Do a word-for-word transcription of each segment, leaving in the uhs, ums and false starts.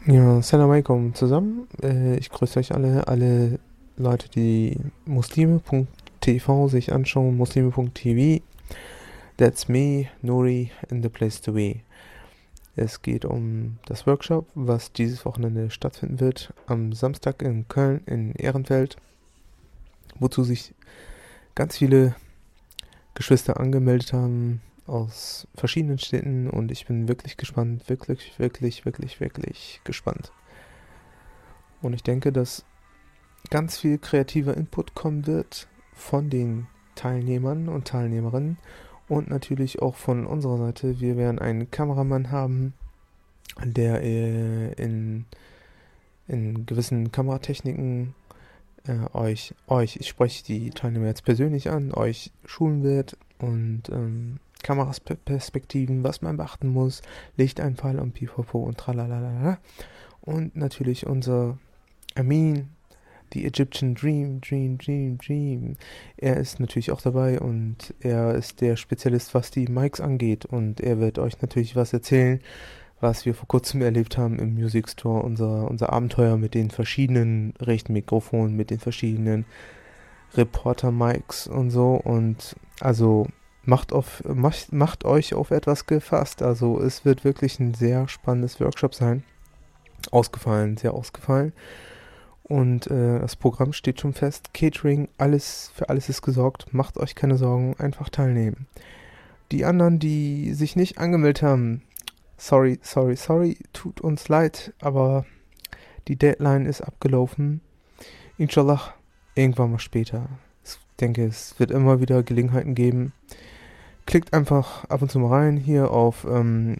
Ja, Salam alaikum zusammen. Äh, ich grüße euch alle, alle Leute, die muslime punkt t v sich anschauen, muslime punkt t v. That's me, Nuri, in the place to be. Es geht um das Workshop, was dieses Wochenende stattfinden wird, am Samstag in Köln, in Ehrenfeld, wozu sich ganz viele Geschwister angemeldet haben aus verschiedenen Städten und ich bin wirklich gespannt, wirklich, wirklich, wirklich, wirklich gespannt. Und ich denke, dass ganz viel kreativer Input kommen wird von den Teilnehmern und Teilnehmerinnen und natürlich auch von unserer Seite. Wir werden einen Kameramann haben, der äh, in, in gewissen Kameratechniken äh, euch, euch, ich spreche die Teilnehmer jetzt persönlich an, euch schulen wird und ähm, Kamerasperspektiven, was man beachten muss, Lichteinfall und Pipapo und tralalala. Und natürlich unser Amin, The Egyptian Dream, Dream, Dream, Dream. Er ist natürlich auch dabei und er ist der Spezialist, was die Mics angeht. Und er wird euch natürlich was erzählen, was wir vor kurzem erlebt haben im Music Store. Unser, unser Abenteuer mit den verschiedenen rechten Mikrofonen, mit den verschiedenen Reporter-Mics und so. Und also macht, auf, macht, macht euch auf etwas gefasst. Also es wird wirklich ein sehr spannendes Workshop sein. Ausgefallen, sehr ausgefallen. Und äh, das Programm steht schon fest. Catering, alles, für alles ist gesorgt. Macht euch keine Sorgen, einfach teilnehmen. Die anderen, die sich nicht angemeldet haben, sorry, sorry, sorry, tut uns leid, aber die Deadline ist abgelaufen. Inshallah, irgendwann mal später. Ich denke, es wird immer wieder Gelegenheiten geben. Klickt einfach ab und zu mal rein hier auf ähm,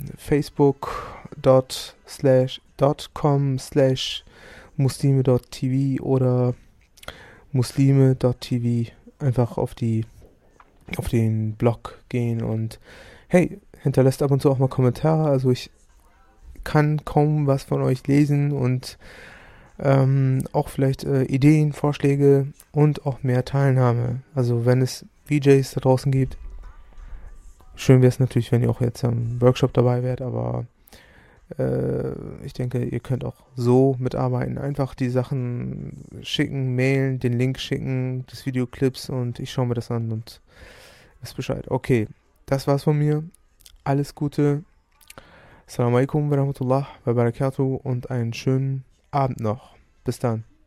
facebook.com slash muslime.tv oder muslime.tv. Einfach auf die auf den Blog gehen und hey, hinterlasst ab und zu auch mal Kommentare. Also ich kann kaum was von euch lesen und ähm, auch vielleicht äh, Ideen, Vorschläge und auch mehr Teilnahme. Also wenn es V Js da draußen gibt, schön wäre es natürlich, wenn ihr auch jetzt am Workshop dabei wärt, aber äh, ich denke, ihr könnt auch so mitarbeiten. Einfach die Sachen schicken, mailen, den Link schicken, des Videoclips und ich schaue mir das an und wisst Bescheid. Okay, das war's von mir. Alles Gute. Assalamu alaikum wa rahmatullah wa barakatuh und einen schönen Abend noch. Bis dann.